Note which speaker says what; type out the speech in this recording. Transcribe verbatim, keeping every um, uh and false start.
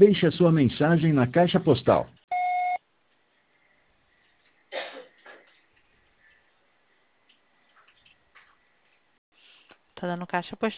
Speaker 1: Deixe a sua mensagem na caixa postal.
Speaker 2: Tá dando caixa postal.